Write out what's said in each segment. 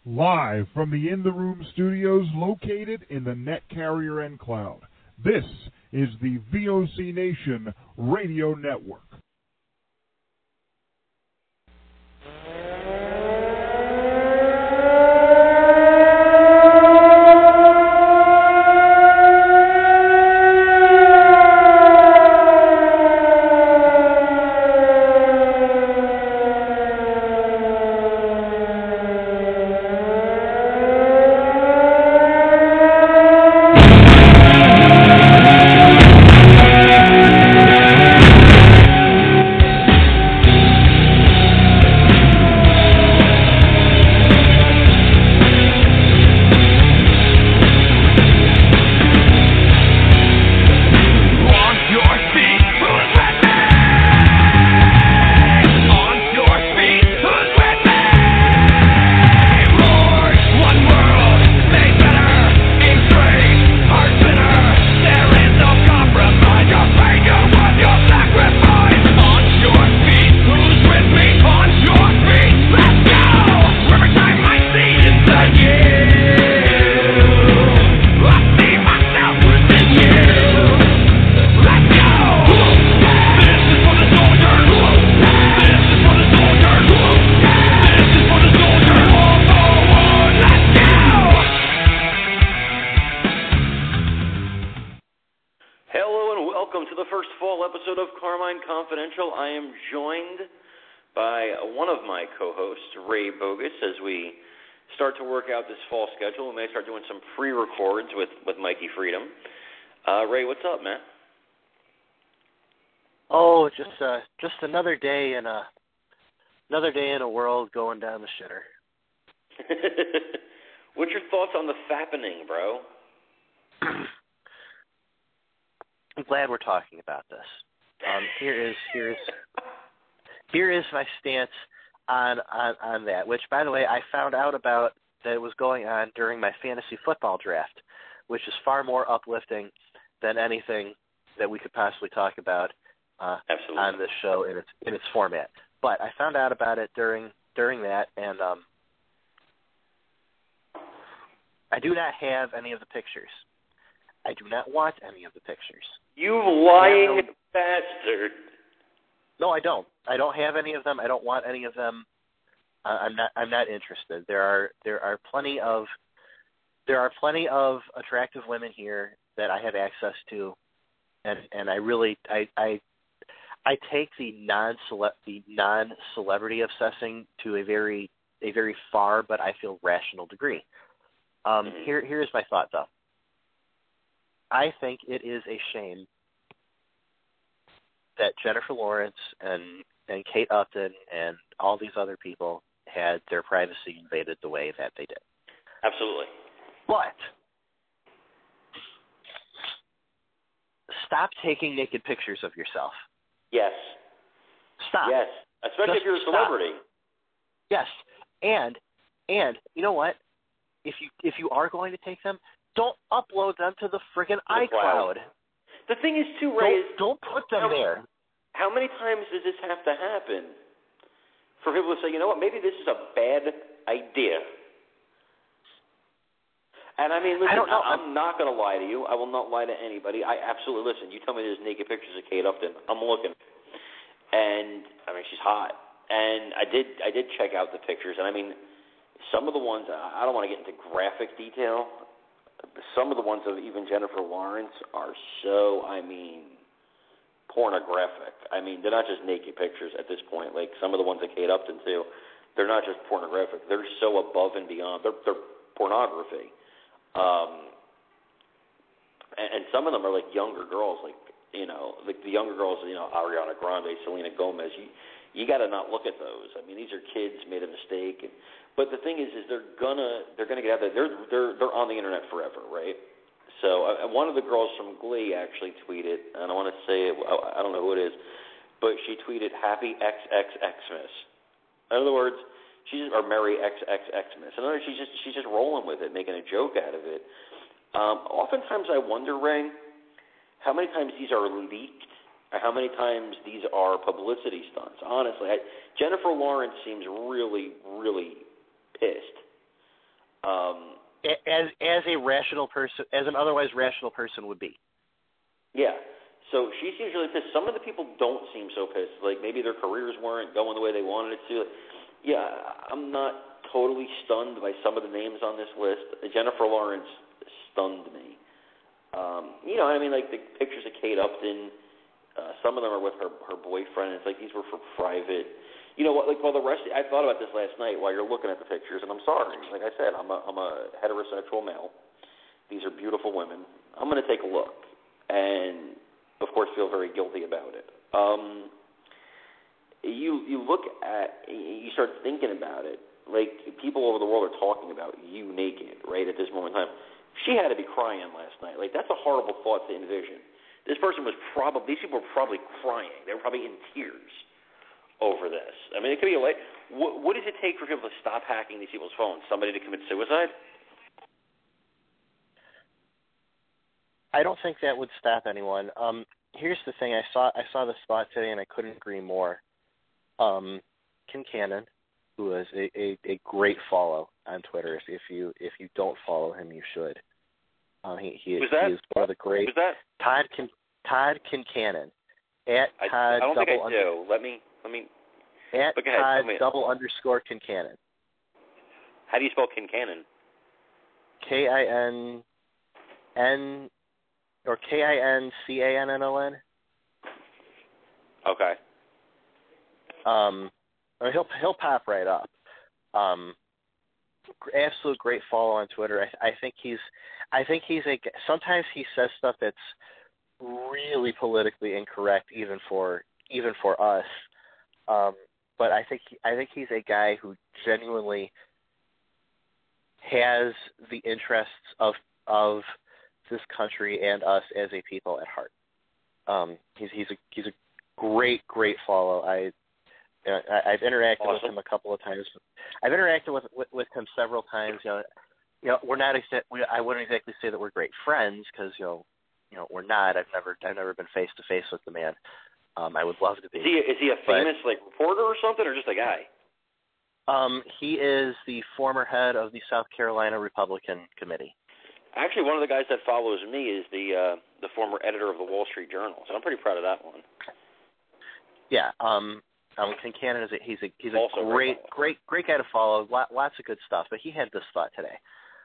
Live from the In the Room studios located in the Net Carrier and Cloud. This is the VOC Nation Radio Network. Just another day in a world going down the shitter. What's your thoughts on the fappening, bro? I'm glad we're talking about this. Here is my stance on that. Which, by the way, I found out about that it was going on during my fantasy football draft, which is far more uplifting than anything that we could possibly talk about on this show in its format. But I found out about it during that, and I do not have any of the pictures. I do not want any of the pictures. You lying bastard! No, I don't. I don't have any of them. I don't want any of them. I'm not interested. There are plenty of attractive women here that I have access to, and I take the non-celebrity obsessing to a very far but I feel rational degree. Here's my thought though. I think it is a shame that Jennifer Lawrence and Kate Upton and all these other people had their privacy invaded the way that they did. Absolutely. But stop taking naked pictures of yourself. Yes. Stop. Yes. Especially if you're a celebrity. Yes. And you know what? If you are going to take them, don't upload them to the friggin' iCloud. The thing is too, Ray, don't put them there. How many times does this have to happen for people to say, you know what, maybe this is a bad idea? And I mean, listen, I don't know. I'm not going to lie to you. I will not lie to anybody. I absolutely listen. You tell me there's naked pictures of Kate Upton. I'm looking, and I mean, she's hot. And I did check out the pictures, and I mean, some of the ones I don't want to get into graphic detail. Some of the ones of even Jennifer Lawrence are so, I mean, pornographic. I mean, they're not just naked pictures at this point. Like some of the ones that Kate Upton too, they're not just pornographic. They're so above and beyond. They're pornography. And some of them are like younger girls, like the younger girls, Ariana Grande, Selena Gomez. You got to not look at those. I mean, these are kids made a mistake. But the thing is they're gonna get out there. They're on the internet forever, right? So one of the girls from Glee actually tweeted, and I want to say I don't know who it is, but she tweeted "Happy XXXmas." In other words, or Merry XXXmas. In other words, she's just rolling with it, making a joke out of it. Oftentimes, I wonder, Ray, how many times these are leaked, or how many times these are publicity stunts. Honestly, Jennifer Lawrence seems really, really pissed As a rational person, as an otherwise rational person would be. Yeah. So she seems really pissed. Some of the people don't seem so pissed. Like maybe their careers weren't going the way they wanted it to. Yeah, I'm not totally stunned by some of the names on this list. Jennifer Lawrence stunned me. I mean, like the pictures of Kate Upton. Some of them are with her boyfriend. It's like these were for private. You know what? Like, well, the rest. I thought about this last night while you're looking at the pictures, and I'm sorry. Like I said, I'm a heterosexual male. These are beautiful women. I'm going to take a look, and of course, feel very guilty about it. You look at, you start thinking about it. Like people over the world are talking about you naked, right at this moment in time. She had to be crying last night. Like that's a horrible thought to envision. These people were probably crying. They were probably in tears over this. I mean, it could be what does it take for people to stop hacking these people's phones? Somebody to commit suicide? I don't think that would stop anyone. Here's the thing: I saw the spot today, and I couldn't agree more. Kincannon, who is a great follow on Twitter. If you don't follow him, you should. He is one of the great. Who's that? Todd Kincannon at Todd. I don't think I do. Let me. At Todd __ Kincannon. How do you spell Kincannon? KINN or KINCANNON. Okay. He'll pop right up. Absolute great follow on Twitter. I think he's sometimes he says stuff that's really politically incorrect even for us. But I think he's a guy who genuinely has the interests of this country and us as a people at heart. He's a great follow. I've interacted with him a couple of times. I've interacted with him several times. We're not. I wouldn't exactly say that we're great friends because we're not. I've never been face to face with the man. I would love to be. Is he a famous reporter or something, or just a guy? He is the former head of the South Carolina Republican Committee. Actually, one of the guys that follows me is the former editor of the Wall Street Journal, so I'm pretty proud of that one. Yeah, Kincannon he's a great guy to follow. Lots of good stuff, but he had this thought today,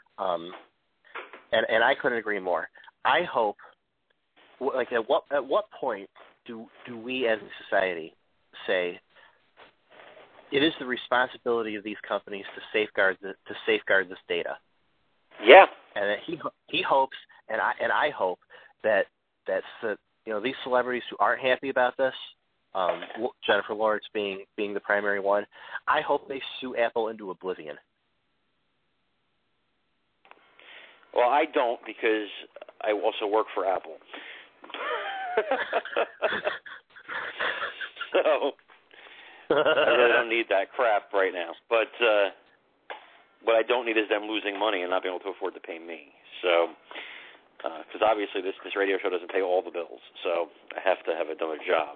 and I couldn't agree more. I hope, at what point do we as a society say it is the responsibility of these companies to safeguard this data? Yeah. And that he hopes, and I hope that these celebrities who aren't happy about this, Jennifer Lawrence being the primary one, I hope they sue Apple into oblivion. Well, I don't, because I also work for Apple. So I really don't need that crap right now. But what I don't need is them losing money and not being able to afford to pay me. So, because obviously this radio show doesn't pay all the bills, so I have to have another job.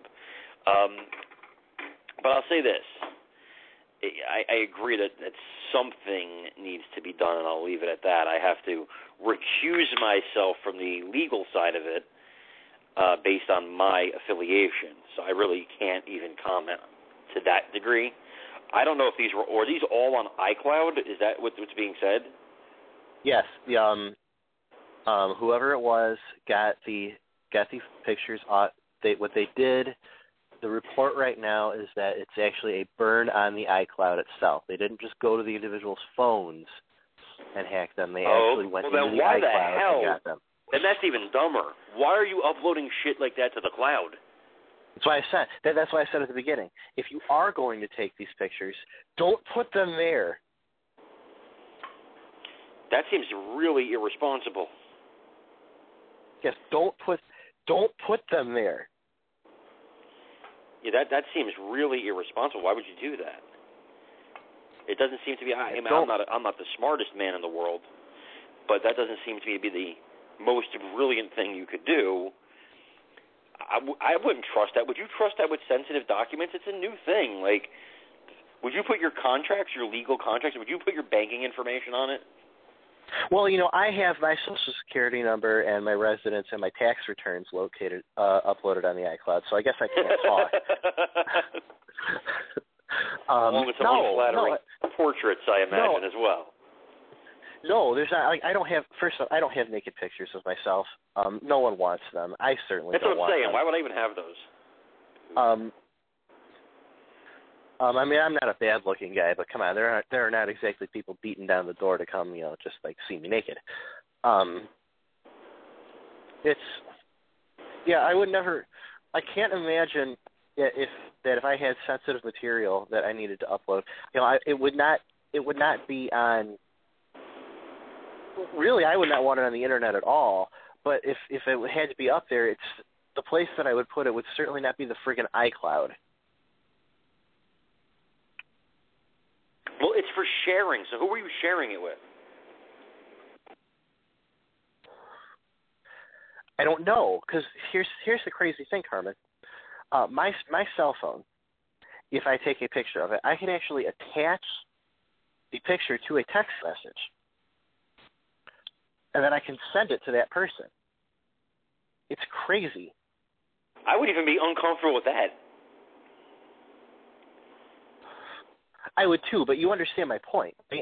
But I'll say this. I agree that something needs to be done, and I'll leave it at that. I have to recuse myself from the legal side of it based on my affiliation, so I really can't even comment to that degree. I don't know if these were these all on iCloud. Is that what's being said? Yes. Whoever it was got the pictures. What they did. The report right now is that it's actually a burn on the iCloud itself. They didn't just go to the individuals' phones and hack them. They actually went into the iCloud and got them. And that's even dumber. Why are you uploading shit like that to the cloud? That's why I said. That's why I said at the beginning. If you are going to take these pictures, don't put them there. That seems really irresponsible. Yes, don't put them there. Yeah, that seems really irresponsible. Why would you do that? It doesn't seem to be. I'm not the smartest man in the world, but that doesn't seem to me to be the most brilliant thing you could do. I wouldn't trust that. Would you trust that with sensitive documents? It's a new thing. Like, would you put your contracts, your legal contracts, would you put your banking information on it? Well, you know, I have my Social Security number and my residence and my tax returns uploaded on the iCloud, so I guess I can't talk. Along with some unflattering portraits, I imagine, as well. No, there's not. I don't have. First off, I don't have naked pictures of myself. No one wants them. I certainly That's don't what I'm saying. them. Why would I even have those? I mean, I'm not a bad-looking guy, but come on, there are not exactly people beating down the door to come, just like see me naked. I would never. I can't imagine if I had sensitive material that I needed to upload. It would not be on. Really, I would not want it on the internet at all. But if it had to be up there, it's the place that I would put it would certainly not be the friggin' iCloud. Well, it's for sharing. So who were you sharing it with? I don't know, because here's the crazy thing, Carmen. My cell phone, if I take a picture of it, I can actually attach the picture to a text message, and then I can send it to that person. It's crazy. I would even be uncomfortable with that. I would too, but you understand my point. There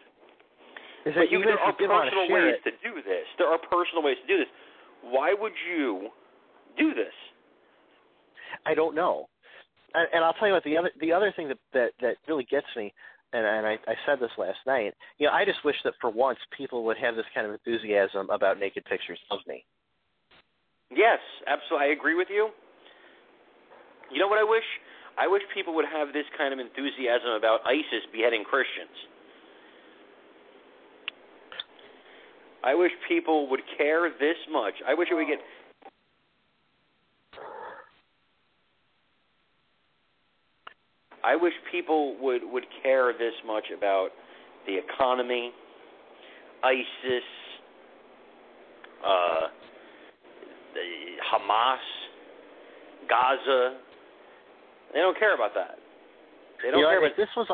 are personal ways to do this. There are personal ways to do this. Why would you do this? I don't know. And I'll tell you what, the other thing that really gets me, and I said this last night, I just wish that for once people would have this kind of enthusiasm about naked pictures of me. Yes, absolutely. I agree with you. You know what I wish? I wish people would have this kind of enthusiasm about ISIS beheading Christians. I wish people would care this much. I wish it would get... I wish people would care this much about the economy, ISIS, Hamas, Gaza. They don't care about that. They don't care about.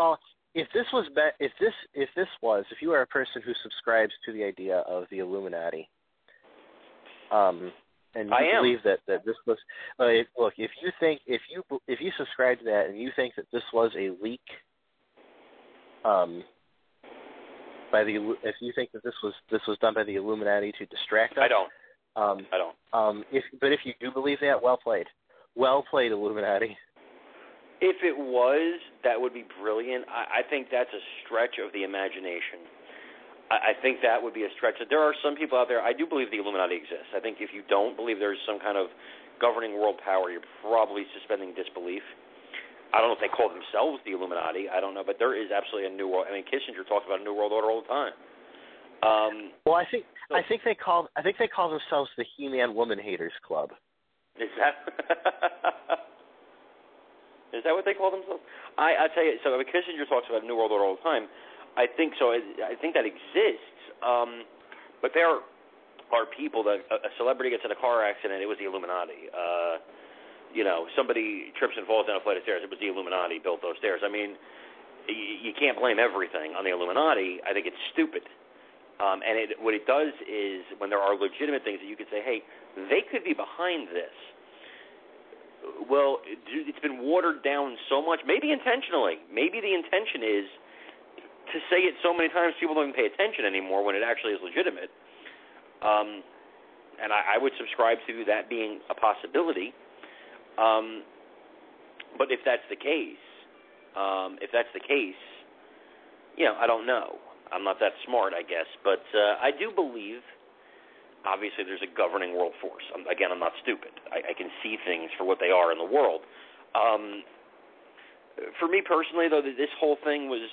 If you are a person who subscribes to the idea of the Illuminati, and you believe that this was, look, if you subscribe to that and you think that this was a leak, if you think that this was done by the Illuminati to distract us, I don't. But if you do believe that, well played, Illuminati. If it was, that would be brilliant. I think that's a stretch of the imagination. I think that would be a stretch. There are some people out there, I do believe the Illuminati exists. I think if you don't believe there's some kind of governing world power, you're probably suspending disbelief. I don't know if they call themselves the Illuminati. I don't know, but there is absolutely a new world. I mean, Kissinger talks about a new world order all the time. Well, I think they call themselves the He-Man Woman Haters Club. Is that is that what they call themselves? I tell you, so Kissinger talks about a new world order all the time. I think so. I think that exists, but there are people that a celebrity gets in a car accident. It was the Illuminati. Somebody trips and falls down a flight of stairs. It was the Illuminati built those stairs. I mean, you can't blame everything on the Illuminati. I think it's stupid. And what it does is when there are legitimate things that you could say, hey, they could be behind this. Well, it's been watered down so much, maybe intentionally. Maybe the intention is to say it so many times people don't even pay attention anymore when it actually is legitimate. And I would subscribe to that being a possibility. But if that's the case, I don't know. I'm not that smart, I guess. But I do believe, obviously, there's a governing world force. Again, I'm not stupid. I can see things for what they are in the world. For me personally, though, this whole thing was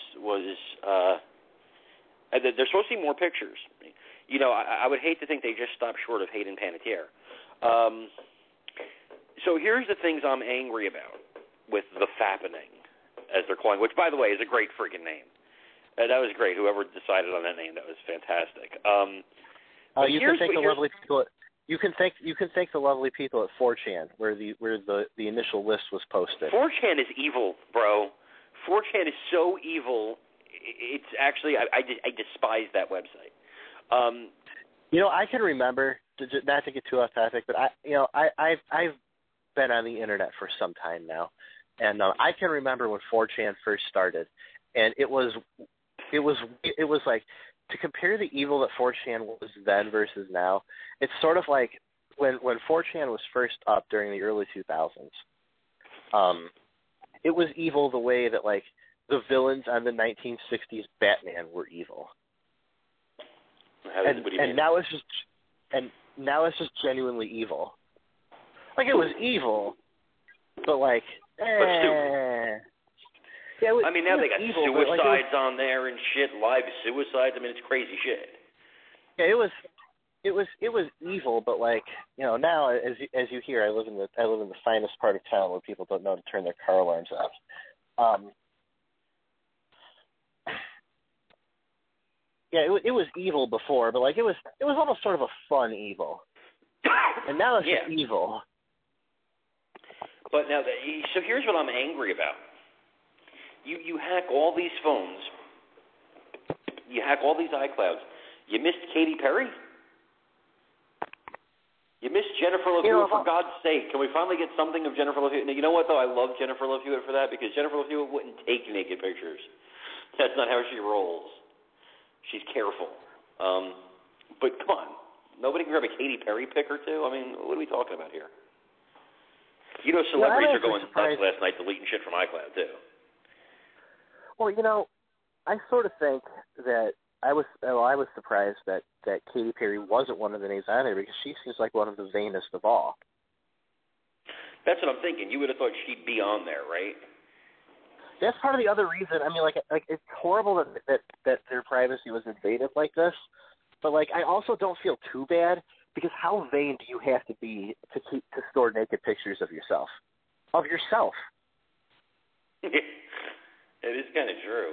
there's supposed to be more pictures. I would hate to think they just stopped short of Hayden Panettiere. So here's the things I'm angry about with the Fappening, as they're calling, which, by the way, is a great freaking name. That was great. Whoever decided on that name, that was fantastic. You can thank the lovely people. You can thank the lovely people at 4chan, where the initial list was posted. 4chan is evil, bro. 4chan is so evil. It's actually I despise that website. I can remember, not to get too off topic, but I've been on the internet for some time now, and I can remember when 4chan first started, and it was like, to compare the evil that 4chan was then versus now, it's sort of like when 4chan was first up during the early 2000s. It was evil the way that, like, the villains on the 1960s Batman were evil. What do you mean? Now it's just genuinely evil. Like, it was evil, but like, But stupid. Yeah, I mean, now they got evil, suicides on there and shit, live suicides. I mean, it's crazy shit. Yeah, it was evil, but like, now as you hear, I live in the finest part of town where people don't know to turn their car alarms off. Yeah, it was evil before, but like it was almost sort of a fun evil, and now it's just evil. But now, so here's what I'm angry about. You hack all these phones, you hack all these iClouds. You missed Katy Perry. You missed Jennifer Love Hewitt, for God's sake. Can we finally get something of Jennifer Love Hewitt? Now, you know what, though? I love Jennifer Love Hewitt for that, because Jennifer Love Hewitt wouldn't take naked pictures. That's not how she rolls. She's careful. But come on. Nobody can grab a Katy Perry pic or two? I mean, what are we talking about here? Celebrities are going nuts last night deleting shit from iCloud, too. Well, I sort of think that I was surprised that Katy Perry wasn't one of the names on there, because she seems like one of the vainest of all. That's what I'm thinking. You would have thought she'd be on there, right? That's part of the other reason. I mean, like it's horrible that their privacy was invaded like this, but like I also don't feel too bad, because how vain do you have to be to store naked pictures of yourself? It is kind of true.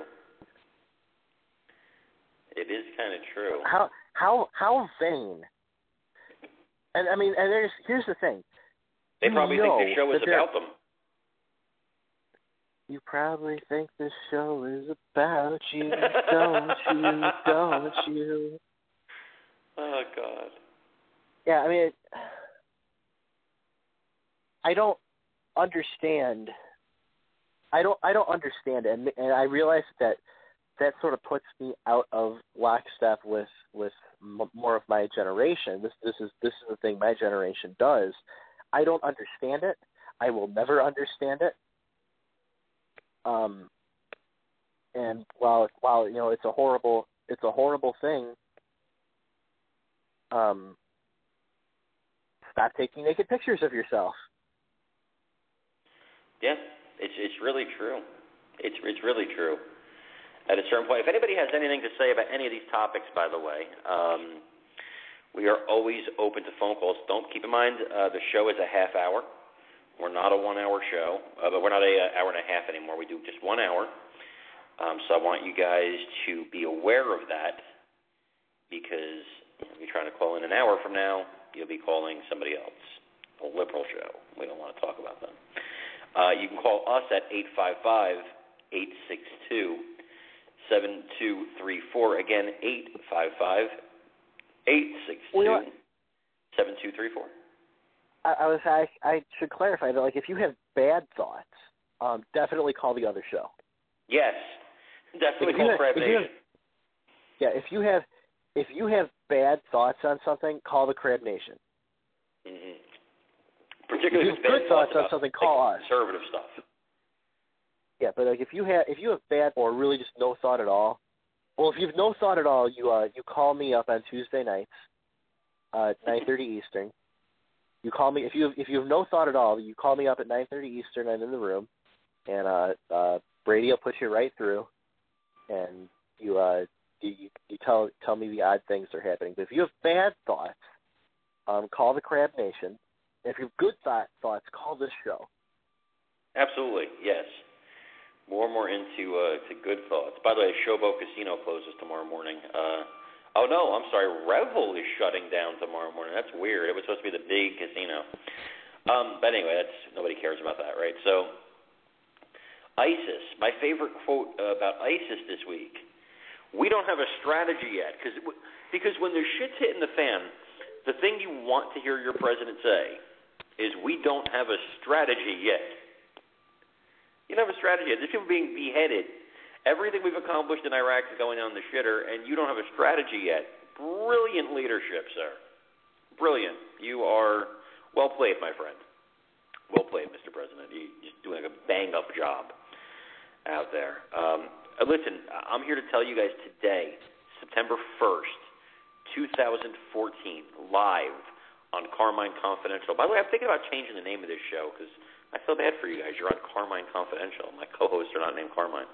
It is kind of true. How vain? And I mean, here's the thing. They probably think the show is about them. You probably think this show is about you, don't you? Oh, God. Yeah, I mean, I don't understand. I don't understand it, and I realize that sort of puts me out of lockstep with more of my generation. This is the thing my generation does. I don't understand it. I will never understand it. And while it's a horrible thing, stop taking naked pictures of yourself. Yeah, it's really true. It's really true. At a certain point, if anybody has anything to say about any of these topics, by the way, we are always open to phone calls. Keep in mind, the show is a half hour. We're not a 1 hour show, but we're not an hour and a half anymore. We do just 1 hour. So I want you guys to be aware of that, because if you're trying to call in an hour from now, you'll be calling somebody else, a liberal show. We don't want to talk about them. You can call us at 855-862-7234. Again, 855-862-7234. I should clarify that, like, if you have bad thoughts, definitely call the other show. Yes, definitely call Crab Nation. If you have bad thoughts on something, call the Crab Nation. Mm-hmm. Particularly if you have good thoughts on something, call us. Conservative stuff. Yeah, but like if you have bad or really just no thought at all, well, if you have no thought at all, you call me up on Tuesday nights, 9:30 Eastern. You call me if you have no thought at all. You call me up at 9:30 Eastern. I'm in the room, and Brady will put you right through, and you tell me the odd things that are happening. But if you have bad thoughts, call the Crab Nation. If you have good thoughts, call this show. Absolutely, yes. More and more into to good thoughts. By the way, Showboat Casino closes tomorrow morning. Oh, no, I'm sorry. Revel is shutting down tomorrow morning. That's weird. It was supposed to be the big casino. But anyway, nobody cares about that, right? So, ISIS. My favorite quote about ISIS this week We don't have a strategy yet because when the shit's hitting the fan, the thing you want to hear your president say is we don't have a strategy yet. You don't have a strategy yet. There's people being beheaded. Everything we've accomplished in Iraq is going on the shitter, and you don't have a strategy yet. Brilliant leadership, sir. Brilliant. You are well played, my friend. Well played, Mr. President. You're doing a bang-up job out there. Listen, I'm here to tell you guys today, September 1st, 2014, live on Carmine Confidential. By the way, I'm thinking about changing the name of this show because I feel bad for you guys. You're on Carmine Confidential. My co-hosts are not named Carmine.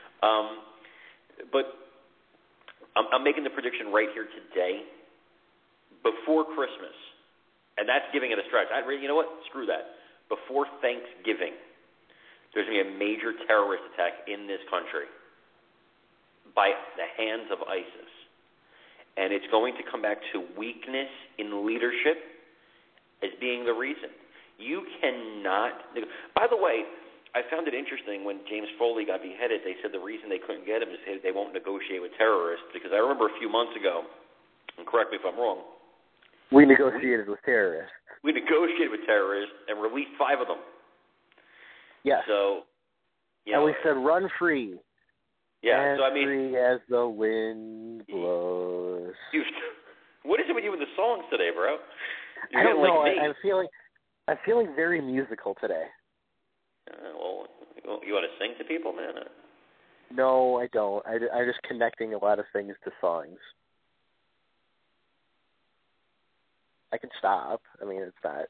But I'm making the prediction right here today, before Christmas, and that's giving it a stretch. You know what? Screw that. Before Thanksgiving, there's going to be a major terrorist attack in this country by the hands of ISIS. And it's going to come back to weakness in leadership as being the reason. You cannot... By the way, I found it interesting when James Foley got beheaded, they said the reason they couldn't get him is they won't negotiate with terrorists, because I remember a few months ago, and correct me if I'm wrong, we negotiated with terrorists. We negotiated with terrorists and released 5 of them. Yes. So, you know, and we said, run free. Yeah, as so I mean, free as the wind blows. What is it with you with the songs today, bro? I don't know. I'm feeling very musical today. Well, you want to sing to people, man? No, I don't. I'm just connecting a lot of things to songs. I can stop. I mean, it's not.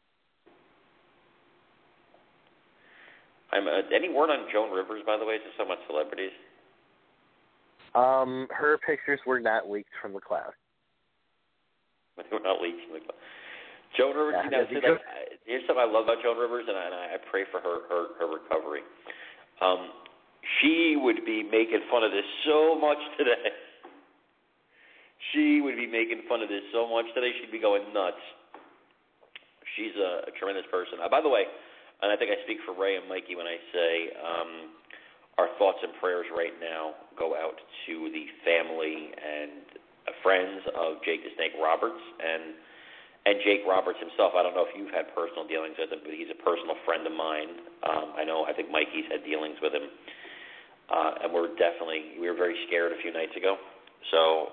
Any word on Joan Rivers, by the way? There's so much celebrities. Her pictures were not leaked from the cloud. They were not leaked from the cloud. Joan Rivers, here's something I love about Joan Rivers, and I pray for her recovery. She would be making fun of this so much today. She'd be going nuts. She's a tremendous person. By the way, and I think I speak for Ray and Mikey when I say our thoughts and prayers right now go out to the family and friends of Jake the Snake Roberts and Jake Roberts himself. I don't know if you've had personal dealings with him, but he's a personal friend of mine. I think Mikey's had dealings with him. And we were very scared a few nights ago. So,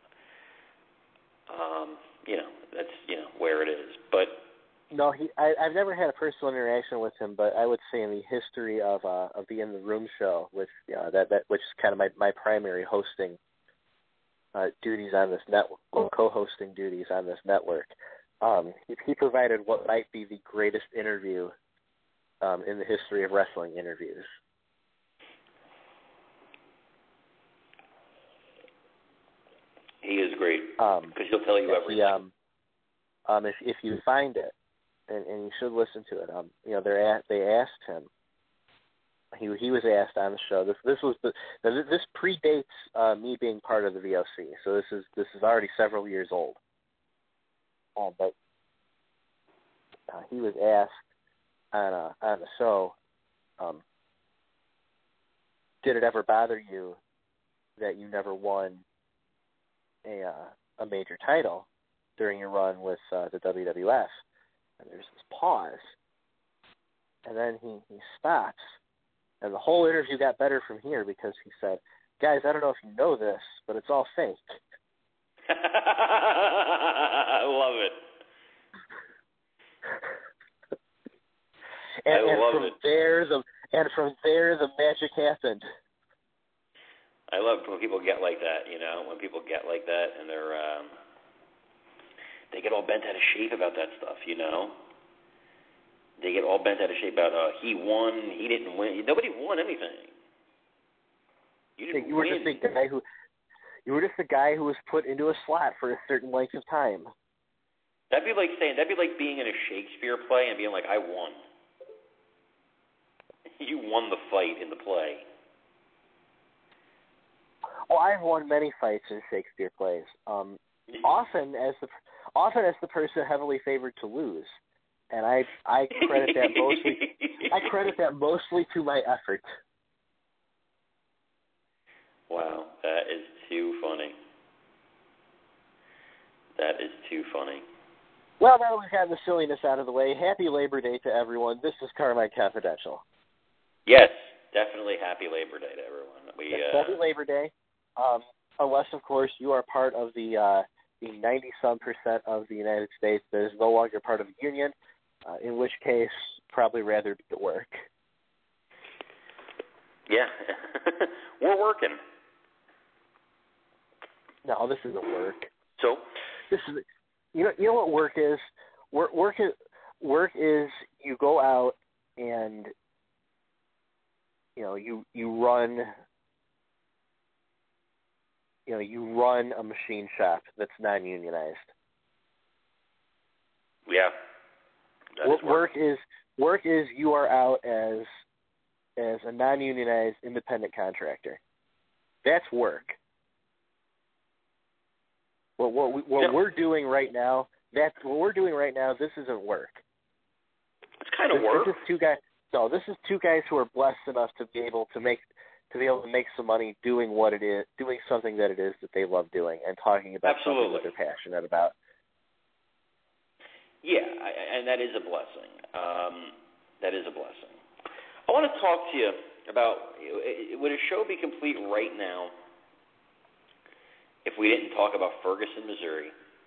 that's, where it is. But no, I've never had a personal interaction with him, but I would say in the history of the In the Room show, which which is kind of my primary hosting duties on this network, co-hosting duties on this network. He provided what might be the greatest interview in the history of wrestling interviews. He is great because he'll tell you everything. If you find it, and you should listen to it. They asked him. He was asked on the show. This predates me being part of the VOC, so this is already several years old. But he was asked on the show, did it ever bother you that you never won a major title during your run with the WWF? And there's this pause, and then he stops, and the whole interview got better from here because he said, "Guys, I don't know if you know this, but it's all fake." I love it. From there, the magic happened. I love when people get like that, when people get like that and they get all bent out of shape about that stuff, They get all bent out of shape about, he won, he didn't win. Nobody won anything. You were just a guy who was put into a slot for a certain length of time. That'd be like being in a Shakespeare play and being like, I won. You won the fight in the play. Well, I've won many fights in Shakespeare plays. Often as the person heavily favored to lose, and I credit that mostly to my effort. Wow, that is too funny. That is too funny. Well, now that we've had the silliness out of the way, happy Labor Day to everyone. This is Carmine Confidential. Yes, definitely happy Labor Day to everyone. Happy Labor Day. Unless, of course, you are part of the 90-some% of the United States that is no longer part of the union, in which case, probably rather be at work. Yeah, we're working. No, this isn't work. So, this is, you know what work is. Work is you go out and you run. You run a machine shop that's non-unionized. Yeah. Work is you are out as a non-unionized independent contractor. That's work. We're doing right now. That's what we're doing right now. This isn't work. It's kind of work. This is two guys who are blessed enough to be able to make some money doing something that it is that they love doing and talking about something that they're passionate about. Yeah, and that is a blessing. That is a blessing. I want to talk to you about, would a show be complete right now if we didn't talk about Ferguson, Missouri?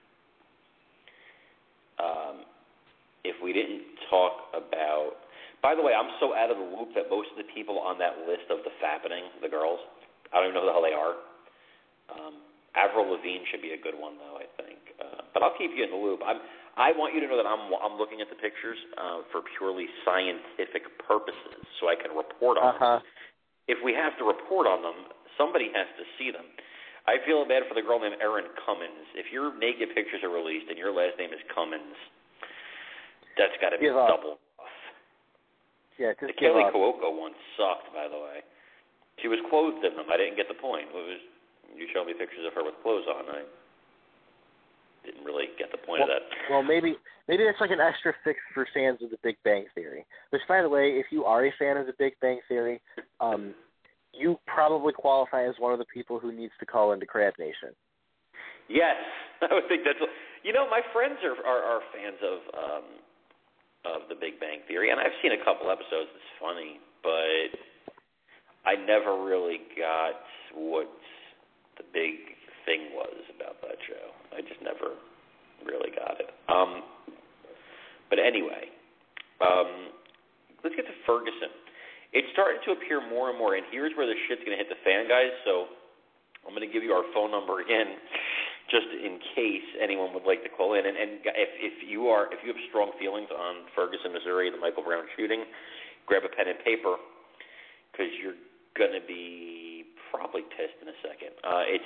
If we didn't talk about, by the way, I'm so out of the loop that most of the people on that list of the Fappening, the girls, I don't even know who the hell they are. Avril Lavigne should be a good one, though, I think. But I'll keep you in the loop. I want you to know that I'm looking at the pictures for purely scientific purposes, so I can report on them. If we have to report on them, somebody has to see them. I feel bad for the girl named Erin Cummins. If your naked pictures are released and your last name is Cummins, that's got to be double off. Yeah, the Kelly Cuoco one sucked, by the way. She was clothed in them. I didn't get the point. You showed me pictures of her with clothes on. I didn't really get the point of that. Well, maybe it's like an extra fix for fans of The Big Bang Theory. Which, by the way, if you are a fan of The Big Bang Theory, you probably qualify as one of the people who needs to call into Crab Nation. Yes, I would think that's. My friends are fans of The Big Bang Theory, and I've seen a couple episodes. It's funny, but I never really got what the big thing was about that show. I just never really got it. But anyway, let's get to Ferguson. It's starting to appear more and more, and here's where the shit's going to hit the fan, guys. So I'm going to give you our phone number again, just in case anyone would like to call in. And if you have strong feelings on Ferguson, Missouri, the Michael Brown shooting, grab a pen and paper, because you're going to be probably pissed in a second. It's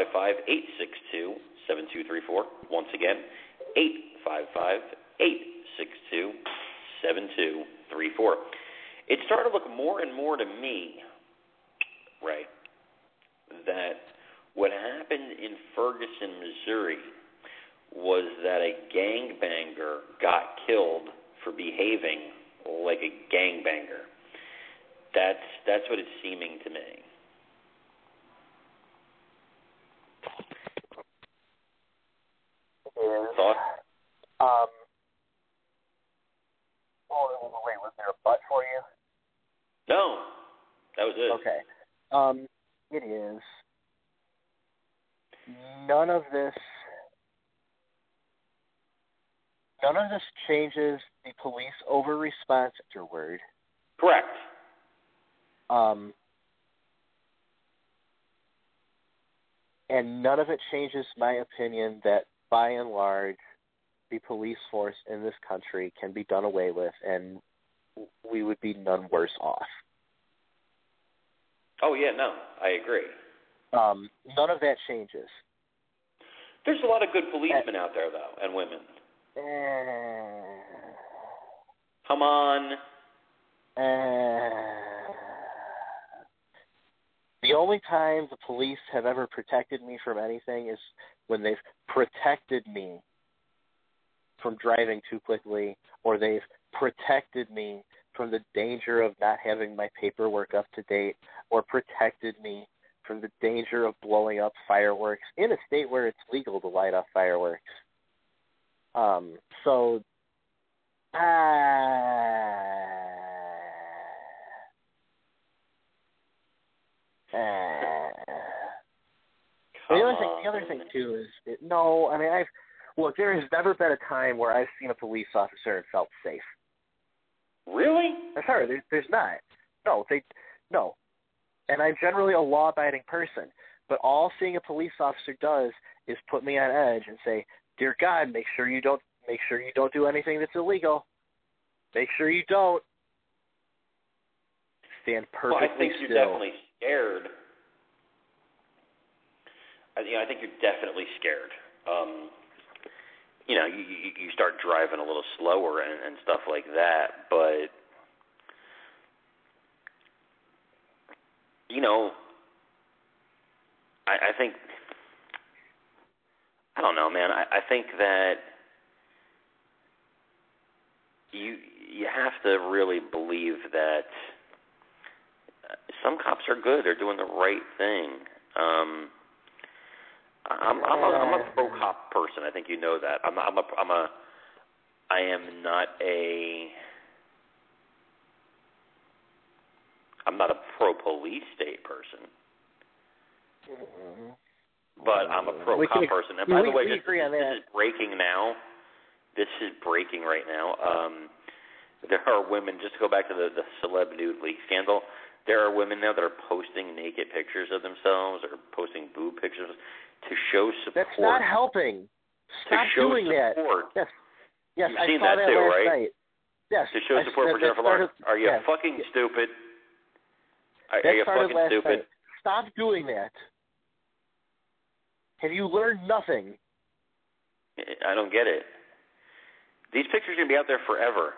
855-862-7234. Once again, 855-862-7234. It's starting to look more and more to me, right, that what happened in Ferguson, Missouri was that a gangbanger got killed for behaving like a gangbanger. That's what it's seeming to me. Thought? Wait, was there a butt for you? No, that was it. Okay. It is. None of this changes the police over-response afterward. Correct. And none of it changes my opinion that, by and large, the police force in this country can be done away with, and we would be none worse off. Oh, yeah, no, I agree. None of that changes. There's a lot of good policemen out there, though, and women. Come on. The only time the police have ever protected me from anything is when they've protected me from driving too quickly, or they've protected me from the danger of not having my paperwork up to date, or protected me from the danger of blowing up fireworks in a state where it's legal to light off fireworks. So, the other thing too is look, there has never been a time where I've seen a police officer and felt safe. Really? I'm sorry, there's not. No. And I'm generally a law-abiding person, but all seeing a police officer does is put me on edge and say, "Dear God, make sure you don't do anything that's illegal. Make sure you don't." Stand perfectly still. Well, I think you're definitely scared. I think you're definitely scared. You start driving a little slower and stuff like that, but I think, I don't know, man. I think that you have to really believe that some cops are good. They're doing the right thing. I'm a pro cop person. I think you know that. I am not a pro police state person. But I'm a pro cop person. And by the way, this is breaking now. This is breaking right now. There are women, just to go back to the celeb nude leak scandal, there are women now that are posting naked pictures of themselves or posting boob pictures to show support. That's not helping. Stop doing support. That. Yes, You've I seen saw that too, last right? Night. Yes. To show support for Jennifer Lawrence. Are you fucking stupid? Are you fucking stupid? Night. Stop doing that. Have you learned nothing? I don't get it. These pictures are going to be out there forever.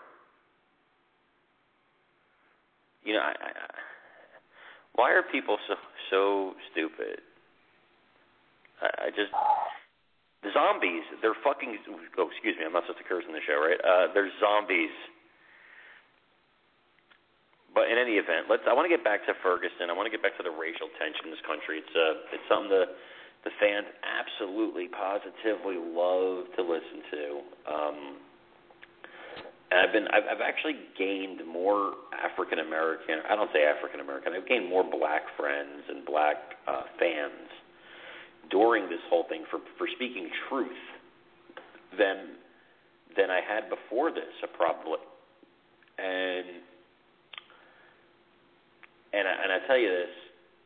Why are people so stupid? The zombies, they're fucking, excuse me, I'm not supposed to curse in the show, right? They're zombies. But in any event, I want to get back to Ferguson. I want to get back to the racial tension in this country. It's something the fans absolutely, positively love to listen to. And I've actually gained more African American. I don't say African American. I've gained more black friends and black fans during this whole thing for speaking truth than I had before this, probably. And I tell you this,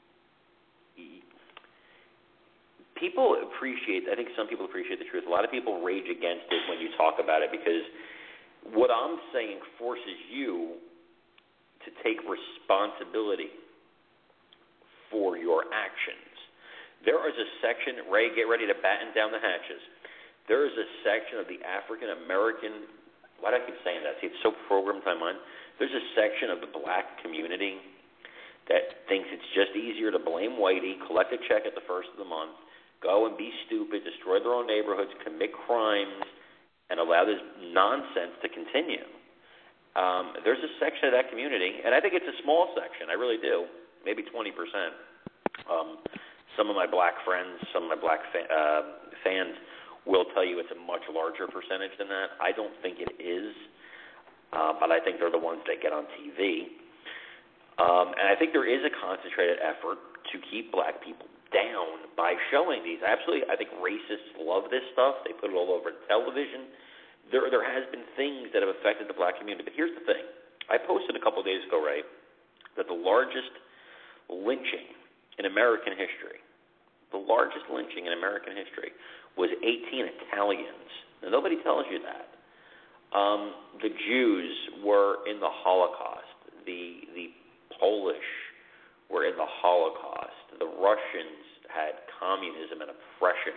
people appreciate. I think some people appreciate the truth. A lot of people rage against it when you talk about it because what I'm saying forces you to take responsibility for your actions. There is a section, Ray, get ready to batten down the hatches. There is a section of the African American, why do I keep saying that? See, it's so programmed in my mind. There's a section of the black community that thinks it's just easier to blame Whitey, collect a check at the first of the month, go and be stupid, destroy their own neighborhoods, commit crimes, and allow this nonsense to continue. There's a section of that community, and I think it's a small section, I really do, maybe 20%. Some of my black friends, some of my black fans will tell you it's a much larger percentage than that. I don't think it is, but I think they're the ones that get on TV. And I think there is a concentrated effort to keep black people down by showing these. Absolutely, I think racists love this stuff. They put it all over television. There has been things that have affected the black community. But here's the thing. I posted a couple of days ago, Ray, that the largest lynching in American history, was 18 Italians. Now, nobody tells you that. The Jews were in the Holocaust. The Polish were in the Holocaust. The Russians had communism and oppression.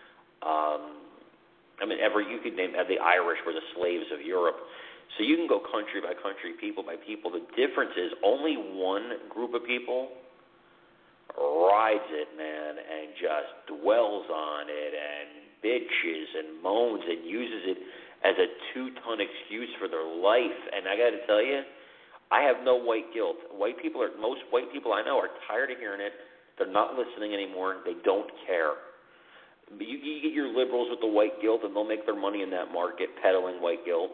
You could name the Irish were the slaves of Europe. So you can go country by country, people by people. The difference is only one group of people rides it, man, and just dwells on it and bitches and moans and uses it as a 2-ton excuse for their life. And I got to tell you, I have no white guilt. Most white people I know are tired of hearing it. They're not listening anymore. They don't care. You get your liberals with the white guilt, and they'll make their money in that market peddling white guilt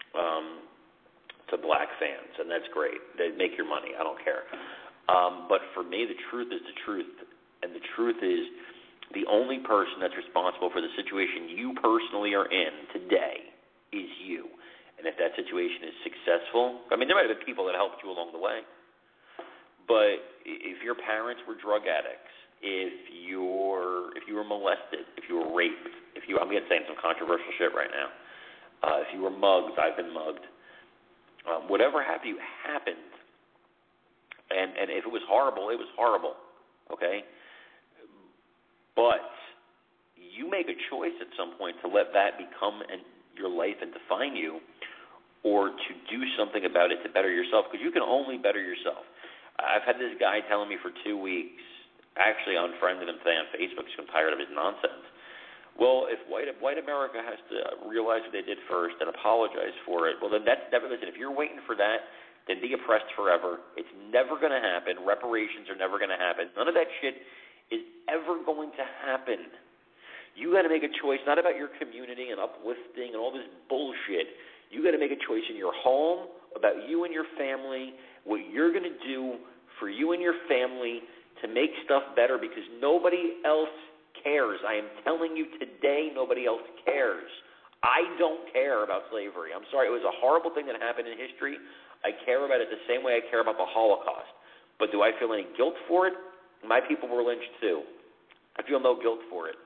to black fans, and that's great. They make your money. I don't care. But for me, the truth is the truth, and the truth is the only person that's responsible for the situation you personally are in today is you. And if that situation is successful, I mean, there might have been people that helped you along the way, but if your parents were drug addicts, if you were molested, if you were raped, I'm saying some controversial shit right now, if you were mugged, I've been mugged, whatever happened to you happened, and if it was horrible, it was horrible, okay? But you make a choice at some point to let that become your life and define you, or to do something about it to better yourself, because you can only better yourself. I've had this guy telling me for 2 weeks, actually I unfriended him today on Facebook because I'm tired of his nonsense. Well, if white America has to realize what they did first and apologize for it, well, then that's never, listen, if you're waiting for that, then be oppressed forever. It's never going to happen. Reparations are never going to happen. None of that shit is ever going to happen. You got to make a choice, not about your community and uplifting and all this bullshit. You got to make a choice in your home about you and your family, what you're going to do for you and your family to make stuff better, because nobody else cares. I am telling you today, nobody else cares. I don't care about slavery. I'm sorry. It was a horrible thing that happened in history. I care about it the same way I care about the Holocaust. But do I feel any guilt for it? My people were lynched too. I feel no guilt for it.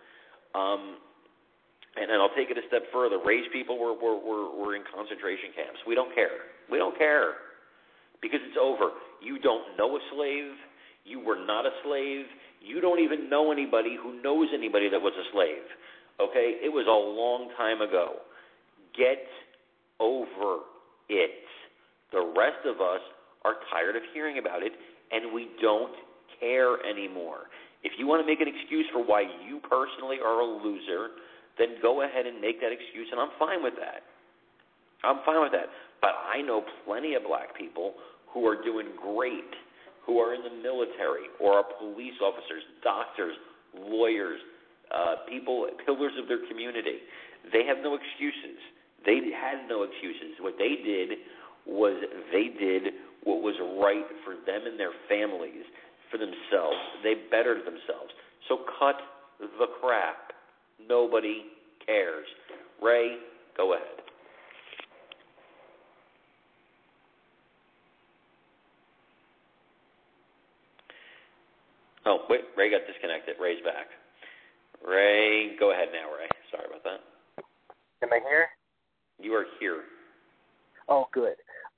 And I'll take it a step further. Raised people were in concentration camps. We don't care. We don't care because it's over. You don't know a slave. You were not a slave. You don't even know anybody who knows anybody that was a slave. Okay? It was a long time ago. Get over it. The rest of us are tired of hearing about it, and we don't care anymore. If you want to make an excuse for why you personally are a loser, then go ahead and make that excuse, and I'm fine with that. I'm fine with that. But I know plenty of black people who are doing great, who are in the military or are police officers, doctors, lawyers, people, pillars of their community. They have no excuses. They had no excuses. What they did was they did what was right for them and their families, for themselves. They bettered themselves. So cut the crap. Nobody cares. Ray, go ahead. Oh, wait, Ray got disconnected. Ray's back. Ray, go ahead now, Ray. Sorry about that. Am I here? You are here. Oh, good.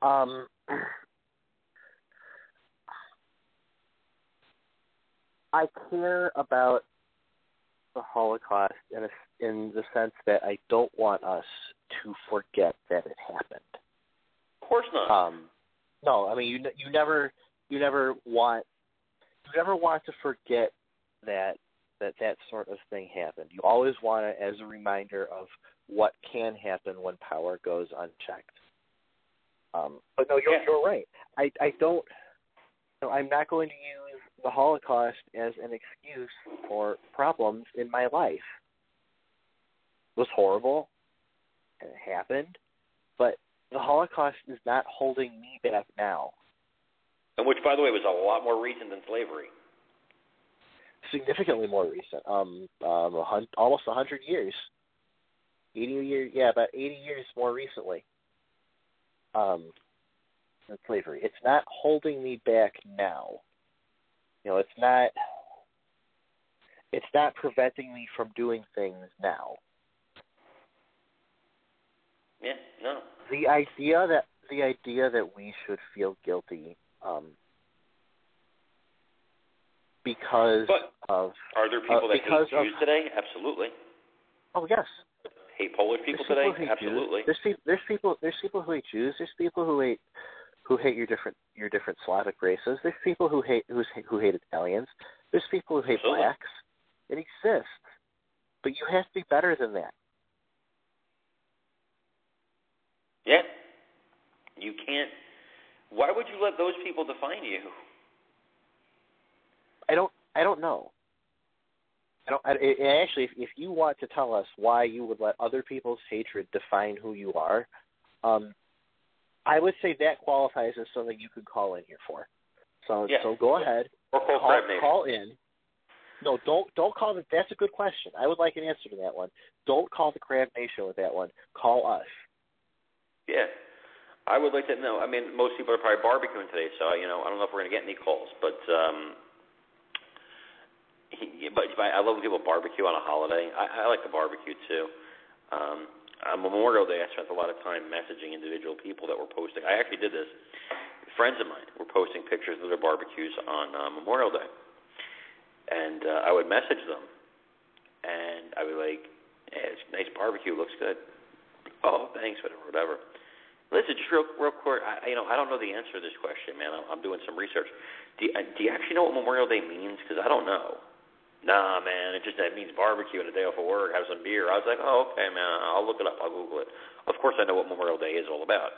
I care about the Holocaust in the sense that I don't want us to forget that it happened. Of course not. No, I mean you never want to forget that sort of thing happened. You always want it as a reminder of what can happen when power goes unchecked. But no, you're right. I don't. No, I'm not going to use the Holocaust as an excuse for problems in my life. It was horrible, and it happened, but the Holocaust is not holding me back now. And which, by the way, was a lot more recent than slavery. Significantly more recent. Almost 100 years. 80 years, yeah, about 80 years more recently. Than slavery. It's not holding me back now. You know, it's not preventing me from doing things now. Yeah, no. The idea that we should feel guilty because of are there people that hate Jews today? Absolutely. Oh yes. Hate Polish people today? Absolutely. There's people who hate Jews. There's people who hate your different Slavic races. There's people who hate Italians. There's people who hate blacks. It exists, but you have to be better than that. Yeah. You can't. Why would you let those people define you? I don't know. Actually, if you want to tell us why you would let other people's hatred define who you are, I would say that qualifies as something you could call in here for. So go ahead. Or call in. No, don't call it. That's a good question. I would like an answer to that one. Don't call the Crab Nation with that one. Call us. Yeah. I would like to know. I mean, most people are probably barbecuing today, so, I don't know if we're going to get any calls, but I love when people barbecue on a holiday. I like to barbecue, too. On Memorial Day, I spent a lot of time messaging individual people that were posting. I actually did this. Friends of mine were posting pictures of their barbecues on Memorial Day. And I would message them, and I would be like, hey, it's a nice barbecue, looks good. Oh, thanks, whatever. Listen, just real quick, I don't know the answer to this question, man. I'm doing some research. Do you actually know what Memorial Day means? Because I don't know. Nah, man, that means barbecue and a day off of work, have some beer. I was like, oh, okay, man, I'll look it up. I'll Google it. Of course I know what Memorial Day is all about.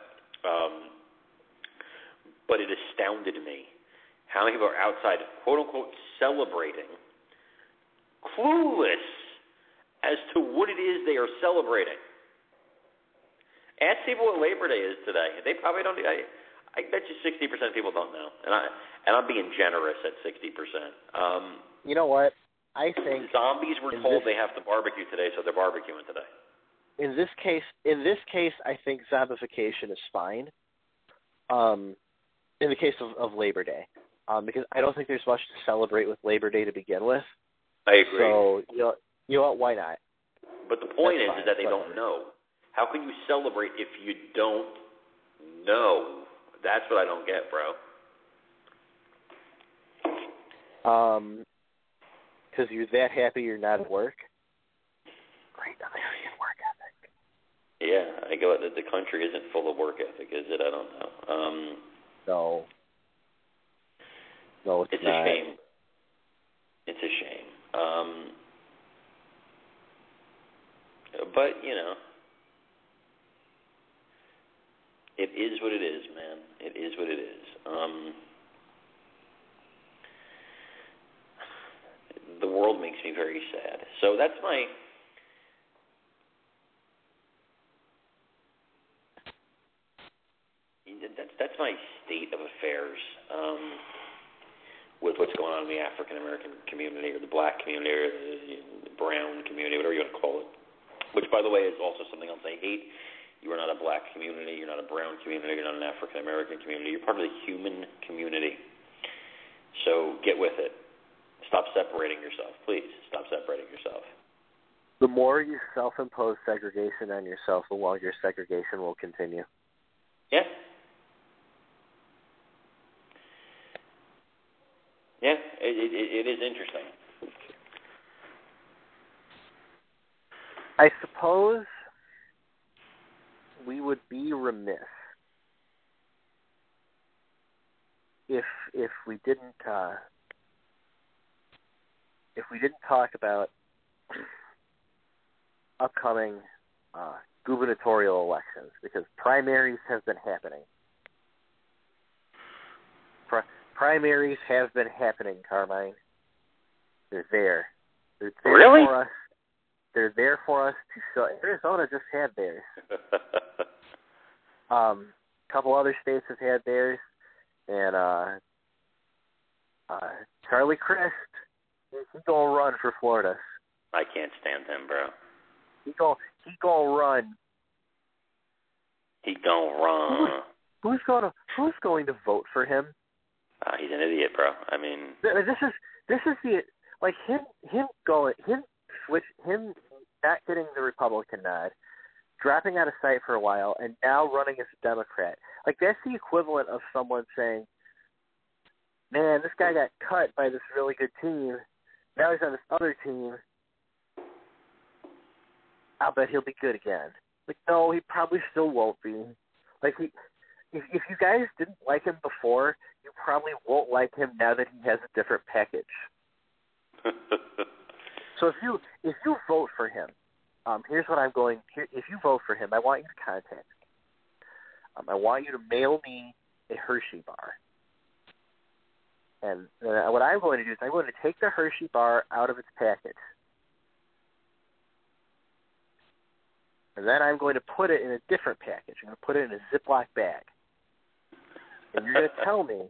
But it astounded me how many people are outside, quote-unquote, celebrating, clueless as to what it is they are celebrating. Ask people what Labor Day is today. They probably don't. I bet you 60% of people don't know, and I'm being generous at 60%. You know what? I think zombies were told they have to barbecue today, so they're barbecuing today. In this case, I think zombification is fine. In the case of Labor Day, because I don't think there's much to celebrate with Labor Day to begin with. I agree. So you know what? Why not? But the point is that they don't know. How can you celebrate if you don't know? That's what I don't get, bro. Because you're that happy you're not at work? Great, American work ethic. Yeah, I go. The country isn't full of work ethic, is it? I don't know. No, it's not. A shame. It's a shame. But, it is what it is, man. It is what it is. The world makes me very sad. So that's my... That's my state of affairs with what's going on in the African American community, or the black community, or the brown community, whatever you want to call it. Which, by the way, is also something else I hate. You are not a black community. You're not a brown community. You're not an African American community. You're part of the human community. So get with it. Stop separating yourself, please. Stop separating yourself. The more you self-impose segregation on yourself, the longer segregation will continue. Yeah. Yeah, it is interesting. I suppose we would be remiss if we didn't talk about upcoming gubernatorial elections, because primaries have been happening. Primaries have been happening, Carmine. They're there. They're there really? for us. They're there for us to show. Arizona just had theirs. A couple other states have had theirs, and Charlie Crist, he's gonna run for Florida. I can't stand him, bro. He gonna run. He gonna run. Who's going to vote for him? He's an idiot, bro. I mean, this is the, like, him not getting the Republican nod, dropping out of sight for a while, and now running as a Democrat. Like, that's the equivalent of someone saying, man, this guy got cut by this really good team. Now he's on this other team. I'll bet he'll be good again. Like, no, he probably still won't be. Like, if you guys didn't like him before, you probably won't like him now that he has a different package. So if you vote for him, here's what I'm going. If you vote for him, I want you to contact me. I want you to mail me a Hershey bar. And what I'm going to do is I'm going to take the Hershey bar out of its package. And then I'm going to put it in a different package. I'm going to put it in a Ziploc bag. And you're going to tell me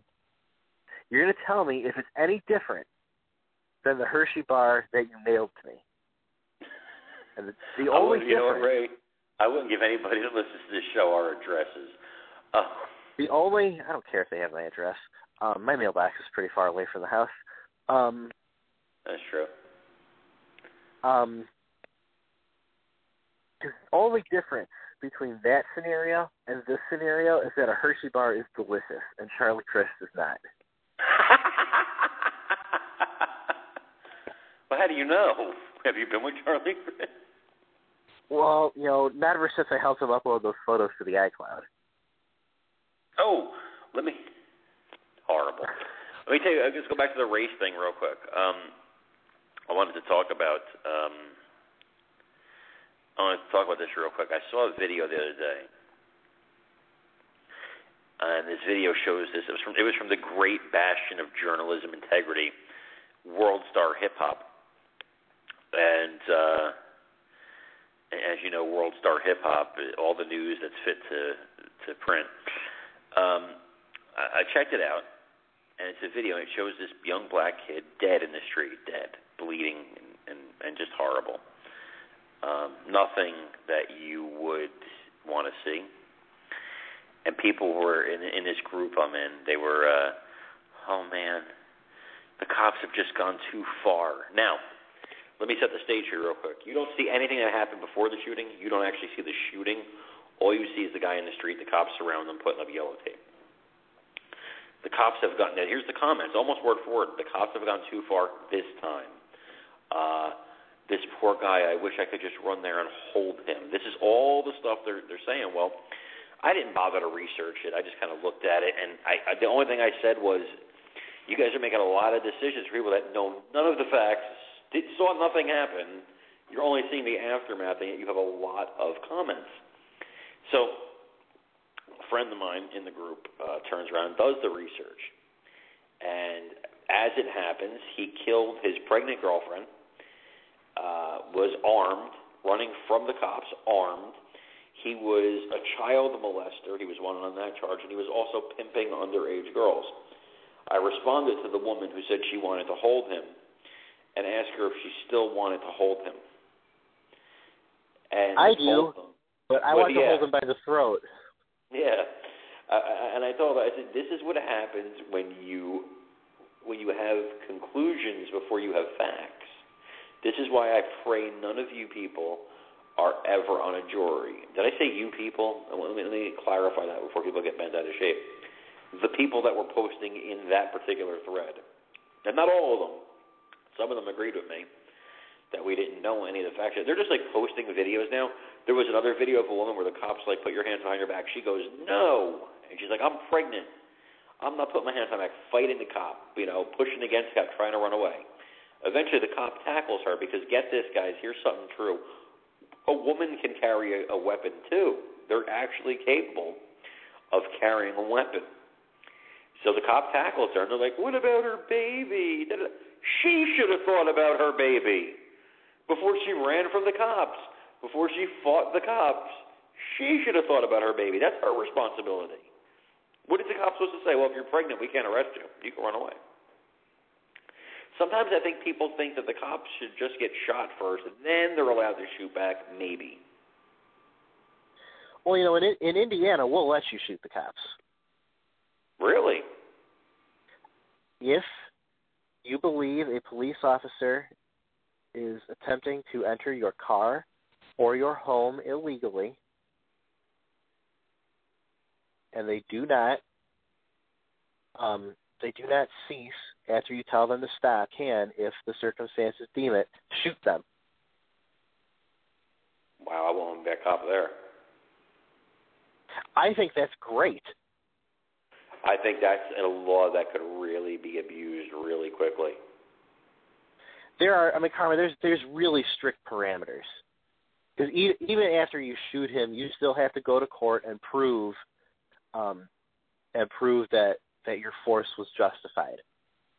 if it's any different than the Hershey bar that you mailed to me. And the only difference... You know what, Ray? I wouldn't give anybody that listens to this show our addresses. I don't care if they have my address. My mailbox is pretty far away from the house. That's true. The only difference between that scenario and this scenario is that a Hershey bar is delicious and Charlie Crist is not. Well, how do you know? Have you been with Charlie Crist? Well, not ever since I helped him upload those photos to the iCloud. Oh, horrible. Let me tell you, I'll just go back to the race thing real quick. I wanted to talk about this real quick. I saw a video the other day, and this video shows this. It was from the great bastion of journalism integrity, World Star Hip Hop, and as you know, World Star Hip Hop, all the news that's fit to print. I checked it out, and it's a video, and it shows this young black kid dead in the street, dead, bleeding, and just horrible. Nothing that you would want to see. And people were, in this group I'm in, they were, oh man, the cops have just gone too far. Now, let me set the stage here real quick. You don't see anything that happened before the shooting. You don't actually see the shooting. All you see is the guy in the street, the cops surround them, putting up yellow tape. The cops have gotten, now here's the comments, almost word for word. The cops have gone too far this time. This poor guy, I wish I could just run there and hold him. This is all the stuff they're saying. Well, I didn't bother to research it. I just kind of looked at it, and the only thing I said was, you guys are making a lot of decisions for people that know none of the facts, saw nothing happen. You're only seeing the aftermath, and yet you have a lot of comments. So a friend of mine in the group turns around and does the research. And as it happens, he killed his pregnant girlfriend, was armed, running from the cops, armed. He was a child molester. He was wanted on that charge, and he was also pimping underage girls. I responded to the woman who said she wanted to hold him and asked her if she still wanted to hold him. And I do, but I want to hold him by the throat. Yeah. And I told her, I said, this is what happens when you have conclusions before you have facts. This is why I pray none of you people are ever on a jury. Did I say you people? Let me clarify that before people get bent out of shape. The people that were posting in that particular thread. And not all of them. Some of them agreed with me that we didn't know any of the facts. They're just like posting videos now. There was another video of a woman where the cops like, put your hands behind your back. She goes, no. And she's like, I'm pregnant. I'm not putting my hands behind my back, fighting the cop, pushing against the cop, trying to run away. Eventually the cop tackles her because, get this, guys, here's something true. A woman can carry a weapon, too. They're actually capable of carrying a weapon. So the cop tackles her, and they're like, what about her baby? She should have thought about her baby before she ran from the cops, before she fought the cops. She should have thought about her baby. That's her responsibility. What is the cop supposed to say? Well, if you're pregnant, we can't arrest you. You can run away. Sometimes I think people think that the cops should just get shot first, and then they're allowed to shoot back, maybe. Well, in Indiana, we'll let you shoot the cops. Really? If you believe a police officer is attempting to enter your car or your home illegally, and they do not cease after you tell them to stop, if the circumstances deem it, shoot them. Wow, I won't back up there. I think that's great. I think that's a law that could really be abused really quickly. Carmen, there's really strict parameters. Because even after you shoot him, you still have to go to court and prove that your force was justified.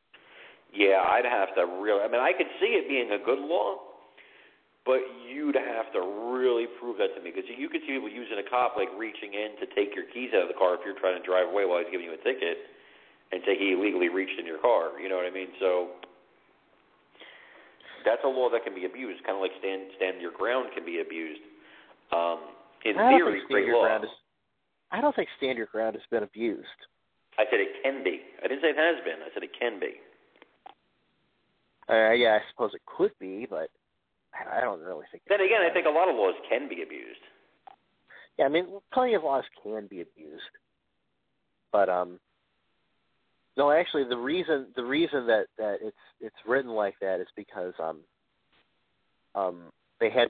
Yeah, I'd have to really. I mean, I could see it being a good law, but you'd have to really prove that to me, because you could see people using a cop like reaching in to take your keys out of the car if you're trying to drive away while he's giving you a ticket, and say he illegally reached in your car. You know what I mean? So that's a law that can be abused, kind of like stand your ground can be abused. In theory, great law. I don't think stand your ground has been abused. I said it can be. I didn't say it has been. I said it can be. Yeah, I suppose it could be, but I don't really think. Then again, I think a lot of laws can be abused. Yeah, I mean, plenty of laws can be abused, but no, actually, the reason that it's written like that is because they had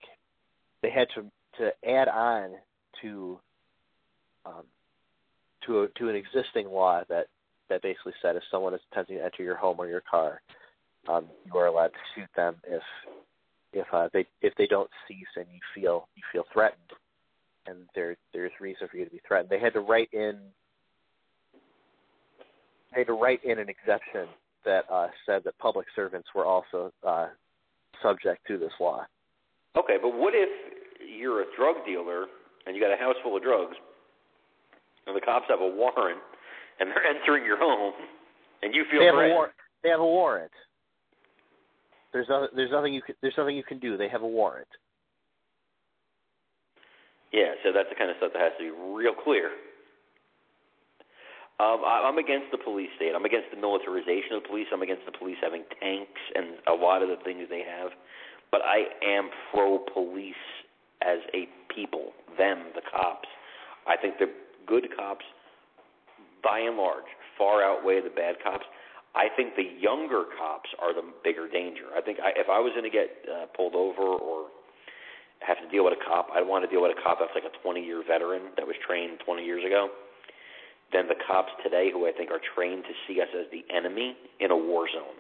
to add on to an existing law that basically said if someone is attempting to enter your home or your car, you are allowed to shoot them if they don't cease and you feel threatened, and there's reason for you to be threatened. They had to write in an exception that said that public servants were also subject to this law. Okay, but what if you're a drug dealer and you got a house full of drugs, and the cops have a warrant and they're entering your home, and you feel threatened? They have a warrant. There's nothing you can do. They have a warrant. Yeah, so that's the kind of stuff that has to be real clear. I'm against the police state. I'm against the militarization of the police. I'm against the police having tanks and a lot of the things they have. But I am pro-police as a people, them, the cops. I think the good cops, by and large, far outweigh the bad cops. I think the younger cops are the bigger danger. I think if I was going to get pulled over or have to deal with a cop, I'd want to deal with a cop that's like a 20-year veteran that was trained 20 years ago, than the cops today who I think are trained to see us as the enemy in a war zone.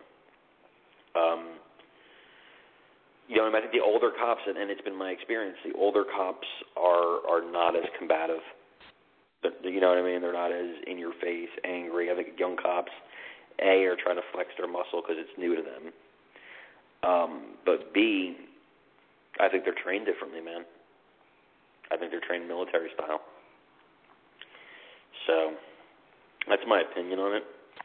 I think the older cops, and it's been my experience, the older cops are not as combative. You know what I mean? They're not as in your face, angry. I think young cops, A, are trying to flex their muscle because it's new to them. But B, I think they're trained differently, man. I think they're trained military style. So that's my opinion on it.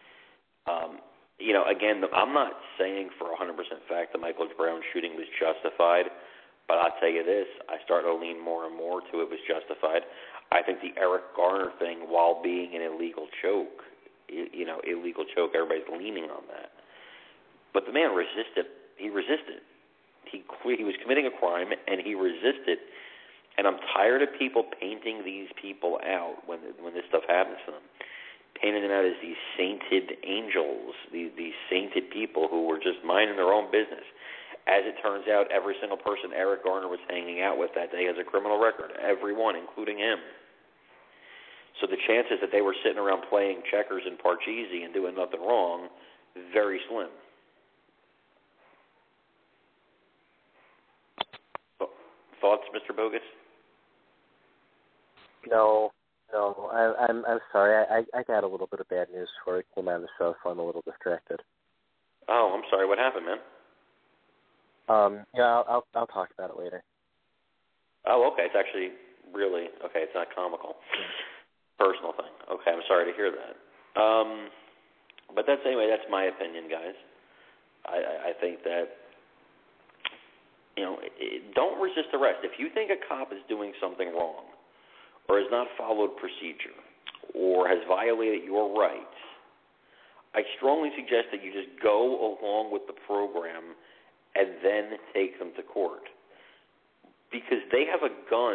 Again, I'm not saying for 100% fact the Michael Brown shooting was justified, but I'll tell you this, I start to lean more and more to it was justified. I think the Eric Garner thing, while being an illegal choke, everybody's leaning on that. But the man resisted. He resisted. He was committing a crime, and he resisted. And I'm tired of people painting these people out when this stuff happens to them, painting them out as these sainted angels, these sainted people who were just minding their own business. As it turns out, every single person Eric Garner was hanging out with that day has a criminal record, everyone, including him. So the chances that they were sitting around playing checkers in Parcheesi and doing nothing wrong, very slim. Thoughts, Mr. Bogus? No. I'm sorry. I got a little bit of bad news before I came on the show, so I'm a little distracted. Oh, I'm sorry. What happened, man? Yeah, I'll talk about it later. Oh, okay. It's actually really okay. It's not comical. Personal thing. Okay, I'm sorry to hear that. But that's my opinion, guys. I think that don't resist arrest. If you think a cop is doing something wrong, or has not followed procedure, or has violated your rights, I strongly suggest that you just go along with the program and then take them to court. Because they have a gun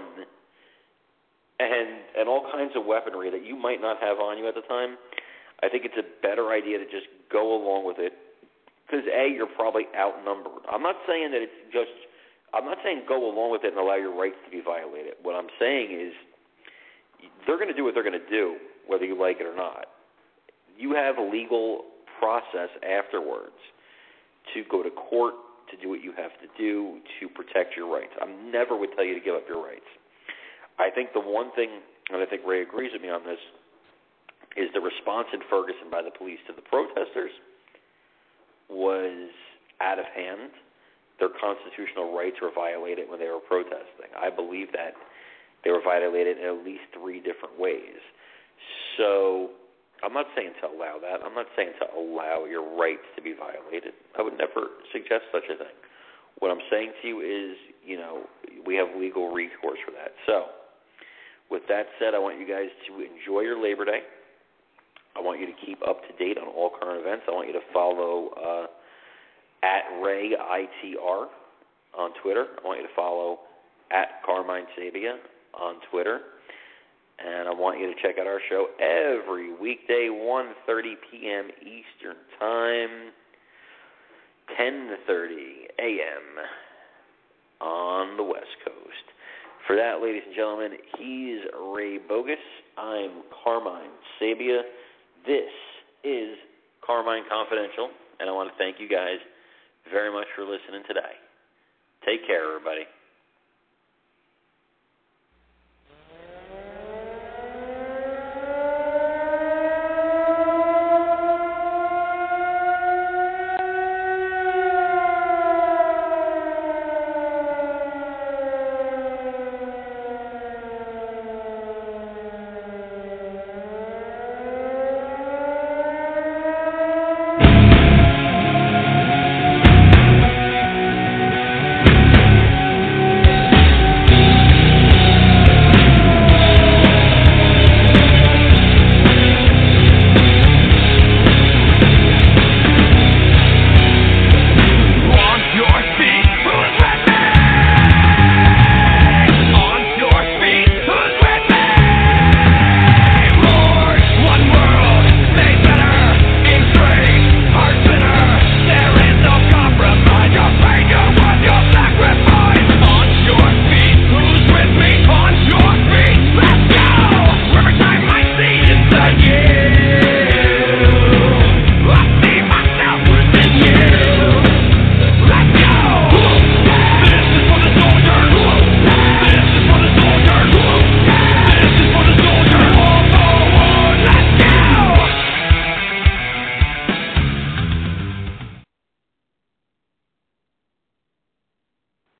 and all kinds of weaponry that you might not have on you at the time. I think it's a better idea to just go along with it because, A, you're probably outnumbered. I'm not saying go along with it and allow your rights to be violated. What I'm saying is they're going to do what they're going to do, whether you like it or not. You have a legal process afterwards to go to court, to do what you have to do to protect your rights. I never would tell you to give up your rights. I think the one thing, and I think Ray agrees with me on this, is the response in Ferguson by the police to the protesters was out of hand. Their constitutional rights were violated when they were protesting. I believe that they were violated in at least 3 different ways. So I'm not saying to allow that. I'm not saying to allow your rights to be violated. I would never suggest such a thing. What I'm saying to you is, we have legal recourse for that. So with that said, I want you guys to enjoy your Labor Day. I want you to keep up to date on all current events. I want you to follow at RayITR on Twitter. I want you to follow at Carmine Sabia on Twitter. And I want you to check out our show every weekday, 1:30 p.m. Eastern Time, 10:30 a.m. on the West Coast. For that, ladies and gentlemen, he's Ray Bogus. I'm Carmine Sabia. This is Carmine Confidential, and I want to thank you guys very much for listening today. Take care, everybody.